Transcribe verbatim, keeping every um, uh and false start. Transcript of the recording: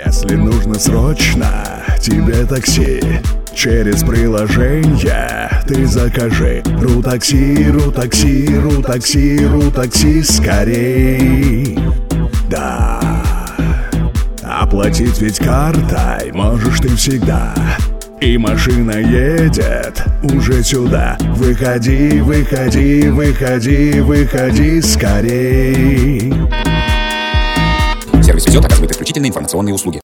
Если нужно срочно тебе такси, через приложение ты закажи. Рутакси, Рутакси, Рутакси, Рутакси, скорей. Да, оплатить ведь картой можешь ты всегда. И машина едет уже сюда. Выходи, выходи, выходи, выходи скорей. Сервис везет оказывает исключительно информационные услуги.